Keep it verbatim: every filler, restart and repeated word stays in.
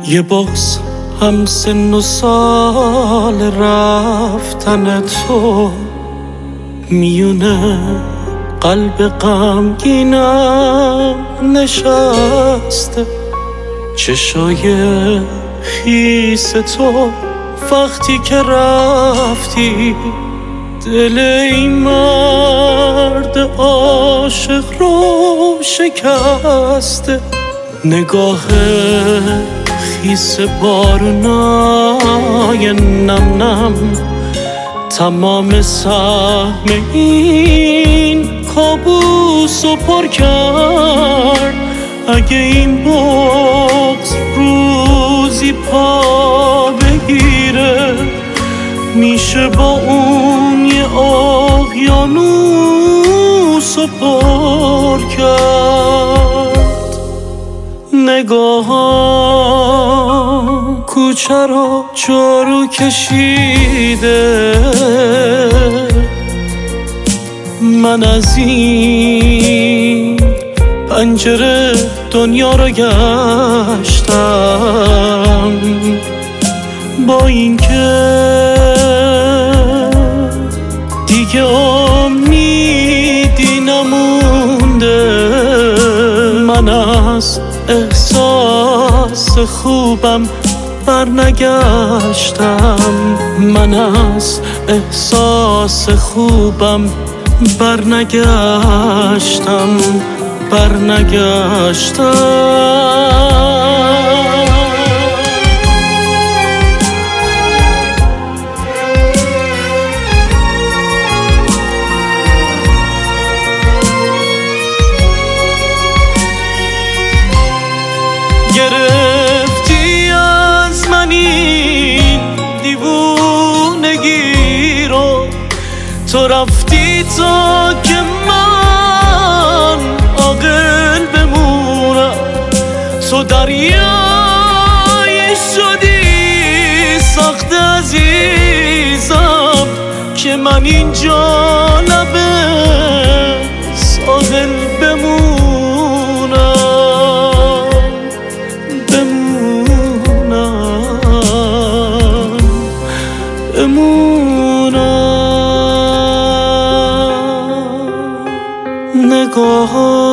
یه باز هم سن و سال رفتن تو میونه قلب غمگینم نشسته. چشای خیس تو وقتی که رفتی دل این مرد عاشق رو شکسته. نگاه خیس بارونای نم نم تمام سهم این کابوس رو پر کرد. اگه این بغض روزی پا بگیره میشه با اون یه اقیانوس رو پر کرد. نگاهام کوچه رو جارو کشیده، من از این پنجره دنیا رو گشتم با اینکه دیگه امیدی نمونده. من از احساس خوبم برنگشتم، من از احساس خوبم برنگشتم برنگشتم. گرفتی از من این دیوونگی رو، تو رفتی تا که من عاقل بمونم. تو دریایی شدی سخت عزیزم که من اینجا لبه ساحل بمونم بمونم بمونم. نگاه